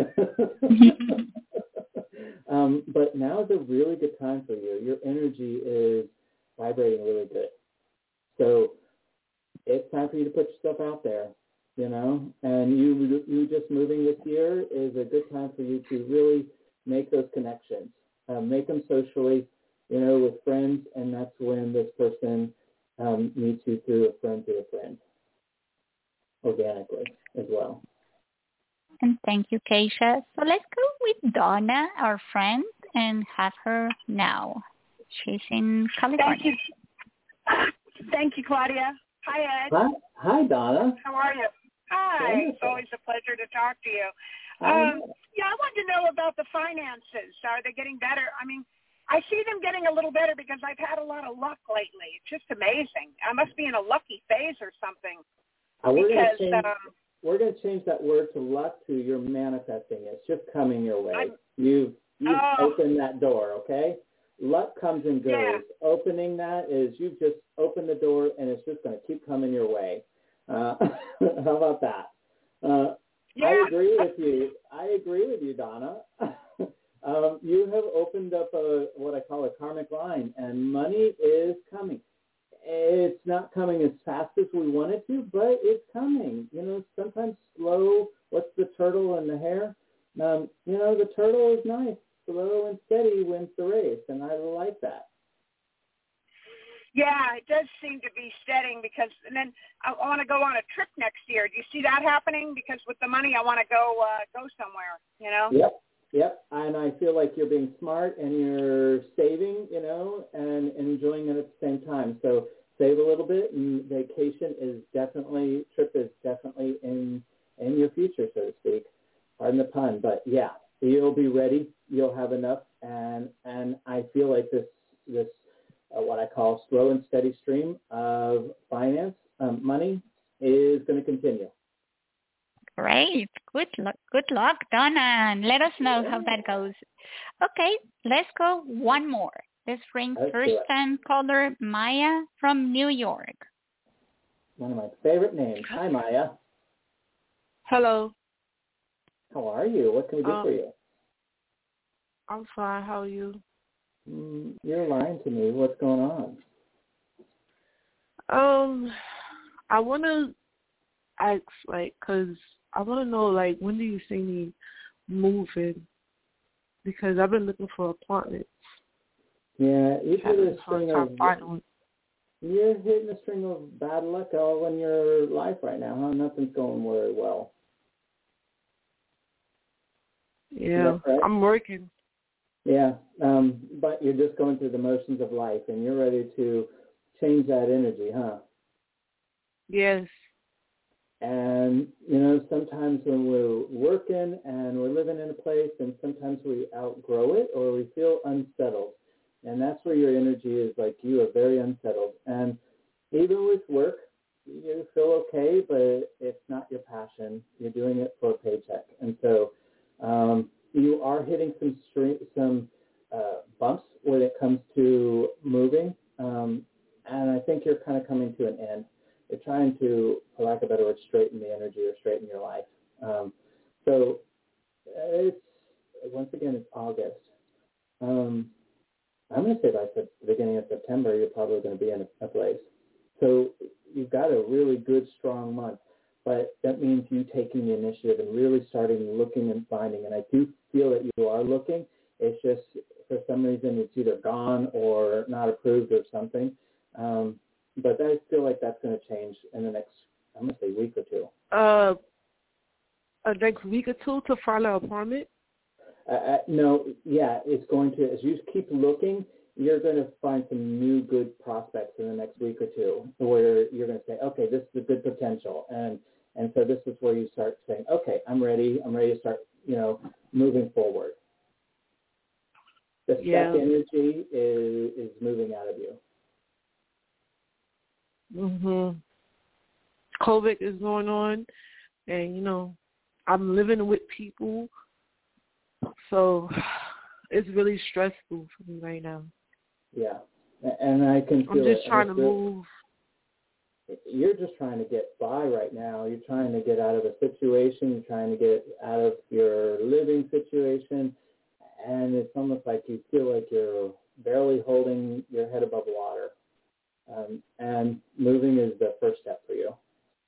But now is a really good time for you. Your energy is vibrating really good. So it's time for you to put yourself out there, and you just moving this year is a good time for you to really make those connections, make them socially, with friends, and that's when this person meets you through a friend to a friend, organically as well. And thank you, Keisha. So let's go with Donna, our friend, and have her now. She's in California. Thank you, Claudia. Hi, Ed. Hi, Donna. How are you? Hi. It's always a pleasure to talk to you. I wanted to know about the finances. Are they getting better? I mean, I see them getting a little better because I've had a lot of luck lately. It's just amazing. I must be in a lucky phase or something. We're going to change that word to luck to you're manifesting. It's just coming your way. You've opened that door, okay? Luck comes and goes. Yeah. Opening that is you've just opened the door, and it's just going to keep coming your way. How about that? Yeah. I agree with you, Donna. You have opened up what I call a karmic line, and money is coming. It's not coming as fast as we want it to, but it's coming. Sometimes slow. What's the turtle and the hare? The turtle is nice. Slow and steady wins the race, and I like that. Yeah, it does seem to be steadying because, and then I want to go on a trip next year. Do you see that happening? Because with the money, I want to go somewhere. Yep. And I feel like you're being smart and you're saving, and enjoying it at the same time. So save a little bit, and trip is definitely in your future, so to speak. Pardon the pun, but yeah, you'll be ready. You'll have enough, and I feel like this what I call slow and steady stream of finance, money, is going to continue. Great. Good luck, Donna. And let us know how that goes. Okay, let's go one more. Let's bring first-time caller Maya from New York. One of my favorite names. Hi, Maya. Hello. How are you? What can we do for you? I'm fine. How are you? You're lying to me. What's going on? I want to ask, because I want to know, when do you see me moving? Because I've been looking for apartments. Yeah, you're hitting a string of bad luck all in your life right now, huh? Nothing's going very well. Yeah, I'm working. Yeah, but you're just going through the motions of life, and you're ready to change that energy, huh? Yes. And, sometimes when we're working and we're living in a place, and sometimes we outgrow it or we feel unsettled. And that's where your energy is, you are very unsettled. And even with work, you feel okay, but it's not your passion. You're doing it for a paycheck. And so you are hitting some bumps when it comes to moving. And I think you're kind of coming to an end. You're trying to, for lack of a better word, straighten the energy or straighten your life. So once again, it's August. I'm going to say by the beginning of September, you're probably going to be in a place. So you've got a really good, strong month. But that means you taking the initiative and really starting looking and finding. And I do feel that you are looking. It's just, for some reason, it's either gone or not approved or something. But I feel like that's going to change in the next, I'm going to say, week or two. Next week or two to find an apartment? No, yeah, it's going to, as you keep looking, you're going to find some new good prospects in the next week or two where you're going to say, okay, this is a good potential. And so this is where you start saying, okay, I'm ready to start, moving forward. The stuck energy is moving out of you. COVID is going on, and I'm living with people, so it's really stressful for me right now. Yeah, and I can feel it. I'm just trying to move. You're just trying to get by right now. You're trying to get out of a situation. You're trying to get out of your living situation, and it's almost like you feel like you're barely holding your head above water. And moving is the first step for you.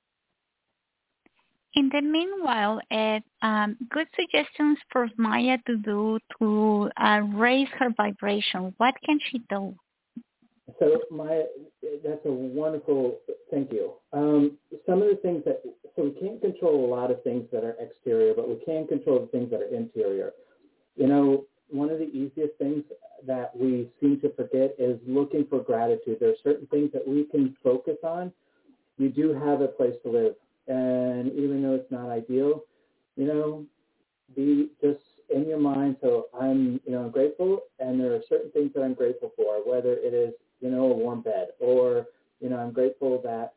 In the meanwhile, Ed, good suggestions for Maya to do to raise her vibration. What can she do? So Maya, that's a wonderful, thank you. Some of the things so we can't control a lot of things that are exterior, but we can control the things that are interior. One of the easiest things that we seem to forget is looking for gratitude. There are certain things that we can focus on. You do have a place to live. And even though it's not ideal, be just in your mind. So I'm grateful, and there are certain things that I'm grateful for, whether it is, a warm bed, or, I'm grateful that,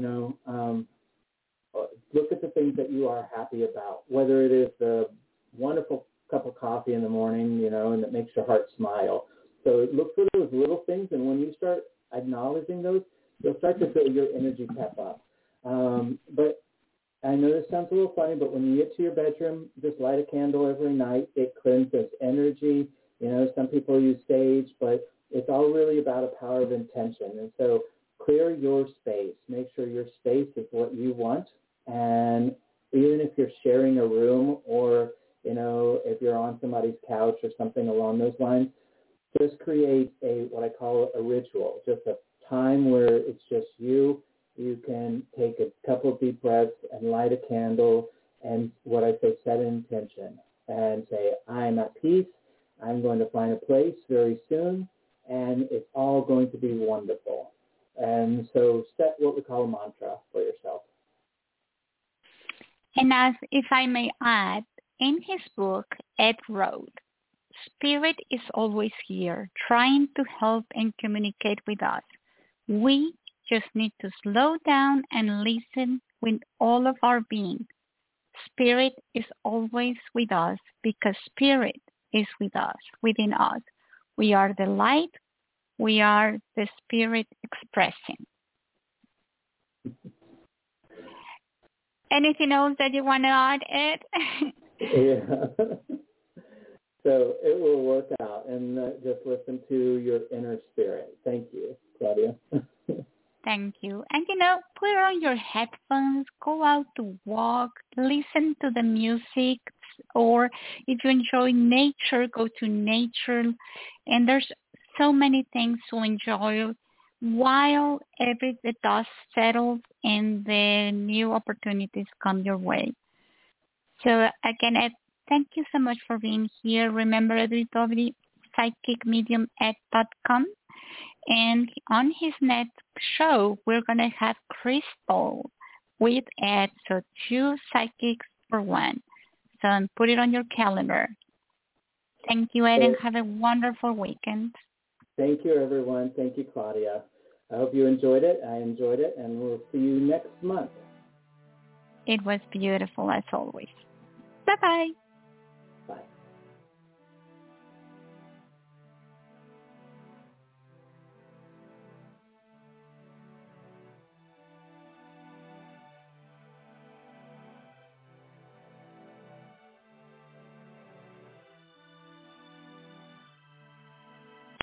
look at the things that you are happy about, whether it is the wonderful cup of coffee in the morning, and that makes your heart smile. So look for those little things, and when you start acknowledging those, you'll start to feel your energy pep up. But I know this sounds a little funny, but when you get to your bedroom, just light a candle every night. It cleanses energy. Some people use sage, but it's all really about a power of intention. And so clear your space. Make sure your space is what you want. And even if you're sharing a room, or, if you're on somebody's couch or something along those lines, just create what I call a ritual, just a time where it's just you. You can take a couple of deep breaths and light a candle and set an intention and say, I'm at peace. I'm going to find a place very soon, and it's all going to be wonderful. And so set what we call a mantra for yourself. And as if I may add, in his book, Ed wrote, Spirit is always here, trying to help and communicate with us. We just need to slow down and listen with all of our being. Spirit is always with us because Spirit is with us, within us. We are the light. We are the Spirit expressing. Anything else that you want to add, Ed? Yeah. So it will work out, and just listen to your inner spirit. Thank you, Claudia. Thank you. And, put on your headphones, go out to walk, listen to the music, or if you enjoy nature, go to nature. And there's so many things to enjoy while the dust settles and the new opportunities come your way. So, again, Ed, thank you so much for being here. Remember, psychicmediumed.com. And on his next show, we're going to have Crystal with Ed. So 2 psychics for 1. So put it on your calendar. Thank you, Ed, and have a wonderful weekend. Thank you, everyone. Thank you, Claudia. I hope you enjoyed it. I enjoyed it, and we'll see you next month. It was beautiful, as always. Bye-bye.